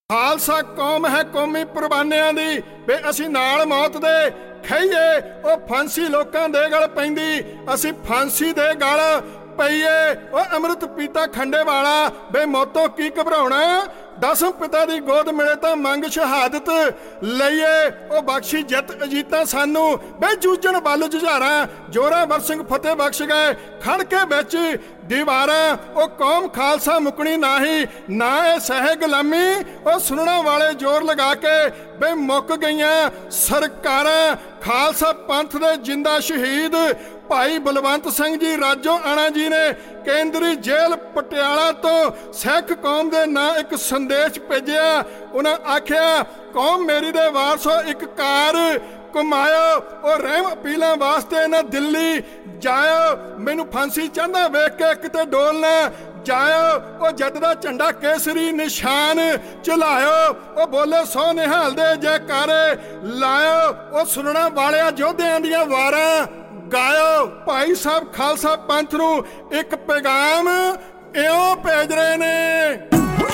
ਖਾਲਸਾ ਕੌਮ ਹੈ ਕੌਮੀ ਕੁਰਬਾਨੀਆਂ ਦੀ ਵੇ ਅਸੀਂ ਨਾਲ ਮੌਤ ਦੇ ਖਈਏ। ਉਹ ਫਾਂਸੀ ਲੋਕਾਂ ਦੇ ਗਲ ਪੈਂਦੀ, ਅਸੀਂ ਫਾਂਸੀ ਦੇ ਗਲ ਪਈਏ। ਉਹ ਅੰਮ੍ਰਿਤ ਪੀਤਾ ਖੰਡੇ ਵਾਲਾ ਵੇ ਮੌਤੋਂ ਕੀ ਘਬਰਾਉਣਾ। ਦਸਮ ਪਿਤਾ ਦੀ ਗੋਦ ਮਿਲੇ ਤਾਂ ਮੰਗ ਸ਼ਹਾਦਤ ਲਈਏ। ਉਹ ਬਖਸ਼ੀ ਜਿੱਤ ਅਜੀਤਾਂ ਸਾਨੂੰ ਵੇ ਜੂਝਣ ਬਲ ਜੁਝਾਰਾਂ। ਜੋਰਾਵਰ ਸਿੰਘ ਫਤਿਹ ਬਖਸ਼ ਗਏ ਖੜ ਕੇ ਵਿੱਚ ਦੀਵਾਰਾਂ। ਉਹ ਕੌਮ ਖਾਲਸਾ ਮੁਕਣੀ ਨਾਹੀ, ਨਾ ਇਹ ਸਹਿ ਗੁਲਾਮੀ। ਉਹ ਸੁਣਨ ਵਾਲੇ ਜ਼ੋਰ ਲਗਾ ਕੇ ਵੇ ਮੁੱਕ ਗਈਆਂ ਸਰਕਾਰਾਂ। ਖਾਲਸਾ ਪੰਥ ਦੇ ਜਿੰਦਾ ਸ਼ਹੀਦ ਭਾਈ ਬਲਵੰਤ ਸਿੰਘ ਜੀ ਰਾਜੋ ਆਣਾ ਜੀ ਨੇ ਕੇਂਦਰੀ ਜੇਲ੍ਹ ਪਟਿਆਲਾ ਤੋਂ ਸਿੱਖ ਕੌਮ ਦੇ ਨਾਂ ਇੱਕ ਸੰਦੇਸ਼ ਭੇਜਿਆ। ਉਹਨਾਂ ਆਖਿਆ, ਕੌਮ ਮੇਰੀ ਦੇ ਵਾਰਸੋ ਇੱਕ ਕਾਰ ਕਮਾਇਓ। ਉਹ ਰਹਿਮ ਅਪੀਲਾਂ ਵਾਸਤੇ ਨਾ ਦਿੱਲੀ ਜਾਇਓ। ਮੈਨੂੰ ਫਾਂਸੀ ਚਾਹੁੰਦਾ ਵੇਖ ਕੇ ਕਿਤੇ ਡੋਲ ਨਾ ਜਾਇਓ। ਉਹ ਜੱਟ ਦਾ ਝੰਡਾ ਕੇਸਰੀ ਨਿਸ਼ਾਨ ਝੁਲਾਇਓ। ਉਹ ਬੋਲੇ ਸੋ ਨਿਹਾਲ ਦੇ ਜੈਕਾਰੇ ਲਾਇਓ। ਉਹ ਸੁਣਨਾ ਵਾਲਿਆਂ ਯੋਧਿਆਂ ਦੀਆਂ ਵਾਰਾਂ ਗਾਇਓ। ਭਾਈ ਸਾਹਿਬ ਖਾਲਸਾ ਪੰਥ ਨੂੰ ਇੱਕ ਪੈਗਾਮ ਇਉਂ ਭੇਜ ਰਹੇ ਨੇ।